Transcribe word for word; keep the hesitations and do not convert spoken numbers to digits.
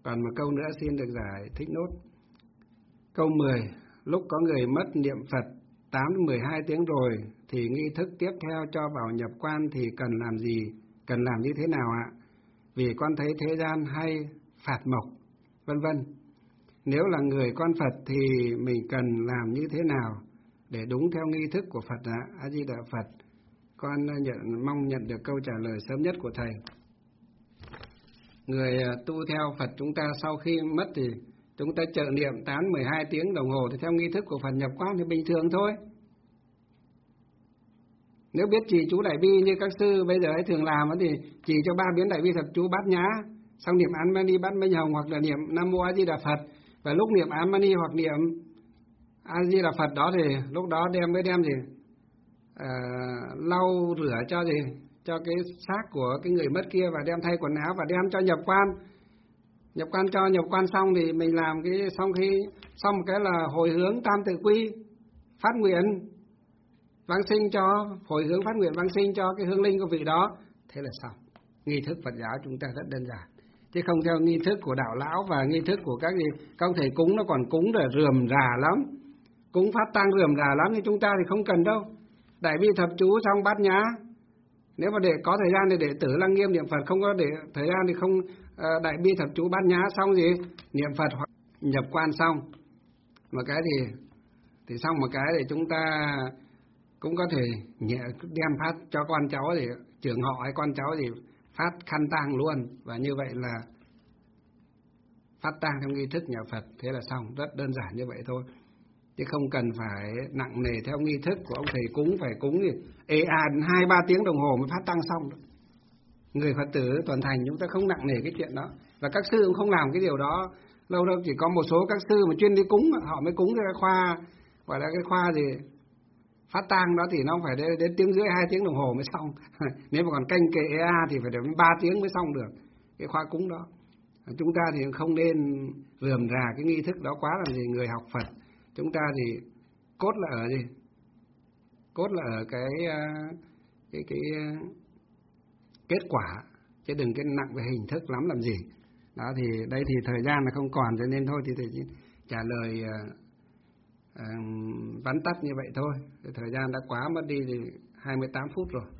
Còn một câu nữa xin được giải thích nốt. Câu mười, lúc có người mất niệm Phật tám đến mười hai tiếng rồi thì nghi thức tiếp theo cho vào nhập quan thì cần làm gì, cần làm như thế nào ạ? Vì con thấy thế gian hay phạt mộc, vân vân. Nếu là người con Phật thì mình cần làm như thế nào để đúng theo nghi thức của Phật ạ? A Di Đà Phật. Con nhận, mong nhận được câu trả lời sớm nhất của thầy. Người tu theo Phật chúng ta sau khi mất thì chúng ta trợ niệm tám đến mười hai tiếng đồng hồ thì theo nghi thức của Phật nhập quan thì bình thường thôi. Nếu biết trì chú đại bi như các sư bây giờ ấy thường làm thì chỉ cho ba biến đại bi thật chú bát nhã, xong niệm Án Mani Bát Minh Hồng hoặc là niệm Nam Mô A Di Đà Phật. Và lúc niệm Án Mani hoặc niệm A Di Đà Phật đó thì lúc đó đem mới đem gì à, lau rửa cho gì cho cái xác của cái người mất kia và đem thay quần áo và đem cho nhập quan. Nhập quan cho nhập quan xong thì mình làm cái xong khi xong một cái là hồi hướng tam tự quy, phát nguyện vãng sinh cho hồi hướng phát nguyện vãng sinh cho cái hương linh của vị đó, thế là xong. Nghi thức Phật giáo chúng ta rất đơn giản, chứ không theo nghi thức của đạo lão và nghi thức của các gì các thầy cúng nó còn cúng là rườm rà lắm, cúng phát tang rườm rà lắm, nhưng chúng ta thì không cần đâu. Đại bi thập chú xong bát nhã, nếu mà để có thời gian thì để tử lăng nghiêm niệm Phật, không có để thời gian thì không uh, đại bi thập chú bát nhã xong gì niệm Phật hoặc nhập quan xong một cái thì thì xong một cái để chúng ta cũng có thể nhẹ đem phát cho con cháu thì trưởng họ hay con cháu thì phát khăn tang luôn, và như vậy là phát tang trong nghi thức nhà Phật, thế là xong, rất đơn giản như vậy thôi, chứ không cần phải nặng nề theo nghi thức của ông thầy cúng phải cúng thì ê à hai ba tiếng đồng hồ mới phát tang xong. Người Phật tử toàn thành chúng ta không nặng nề cái chuyện đó, và các sư cũng không làm cái điều đó lâu đâu, chỉ có một số các sư mà chuyên đi cúng họ mới cúng cái khoa gọi là cái khoa gì phát tang đó thì nó phải đến, đến tiếng rưỡi hai tiếng đồng hồ mới xong. Nếu mà còn canh kệ ê a thì phải đến ba tiếng mới xong được cái khoa cúng đó. Chúng ta thì không nên rườm rà cái nghi thức đó quá làm gì. Người học Phật chúng ta thì cốt là ở gì? Cốt là ở cái cái cái kết quả, chứ đừng cái nặng về hình thức lắm làm gì. Đó thì đây thì thời gian là không còn, cho nên thôi thì thầy chỉ trả lời uh, uh, vắn tắt như vậy thôi. Thời gian đã quá mất đi thì hai mươi tám phút rồi.